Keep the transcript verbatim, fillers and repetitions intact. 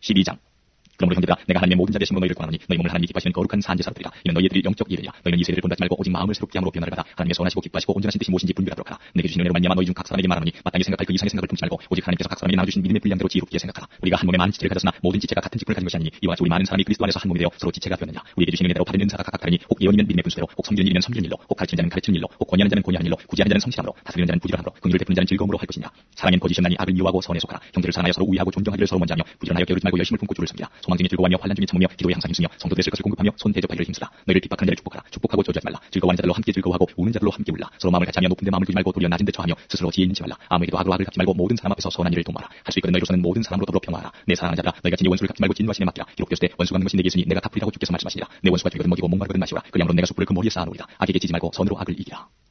십이 장. 그러므로 형제들아, 내가 하나님의 모든 자 되심으로 너희를 권하노니 너희 몸을 하나님이 기뻐하시는 거룩한 산제사로 드리라. 이는 너희의 드릴 영적 예배이라. 너희는 이 세대를 본받지 말고 오직 마음을 새롭게 함으로 변화를 받아 하나님의 선하시고 기뻐하시고 온전하신 뜻이 무엇인지 분별하도록 하라. 내게 주신 은혜로 말미암아 너희 중 각 사람에게 말하노니 마땅히 생각할 그 이상의 생각을 품지 말고 오직 하나님께서 각 사람에게 나눠주신 믿음의 분량대로 지혜롭게 생각하라. 우리가 한 몸에 많은 지체를 가졌으나 모든 지체가 같은 직분을 가진 것이 아니니 이와 같이 우리 많은 사람이 그리스도 안에서 한 몸이 되어 서로 지체가 되었느냐. 우리에게 주신 은혜대로 받은 은사가 각각 다르니 혹 예언이면 믿음의 분수대로, 혹 섬기는 일이면 섬기는 일로, 혹 가르치는 자는 가르치는 일로, 혹 권위하는 자는 권위하는 일로, 구제하는 자는 성실함으로, 다스리는 자는 부지런함으로, 긍휼을 베푸는 자는 즐거움으로 할 것이냐. 사랑엔 거짓이 없나니 악을 미워하고 선에 속하라. 형제를 사랑하여 서로 우애하고 존경하기를 서로 먼저 하며 부지런하여 게으르지 말고 열심을 품고 주를 섬기라. 소망 중에 즐거워하며 환난 중에 참으며 기도에 항상 힘쓰며 성도들의 쓸 것을 공급하며 손 대접하기를 힘쓰라. 너희를 핍박하는 자를 축복하라. 축복하고 저주하지 말라. 즐거워하는 자들로 함께 즐거워하고 우는 자들로 함께 울라. 서로 마음을 같이 하며 높은 데 마음을 두지 말고 도리어 낮은 데 처하며 스스로 지혜 있는 체 말라. 아무에게도 악으로 악을 갚지 말고 모든 사람 앞에서 선한 일을 도모하라. 할 수 있거든 너희로서는 모든 사람으로 더불어 평화하라. 내 사랑하는 자들아, 너희가 친히 원수를 갚지 말고 진노하시는 맡기라. 기록되었을 때 원수가 하는 것이 내게 있으니 내가 갚으리라고 주께서 말씀하시니라. 내 원수가 되거든 먹이고 목마르거든 마시오라. 그 양으로 내가 숯불을 그 머리에 쌓아놓으리라. 악에게 지지 말고 선으로 악을 이기라.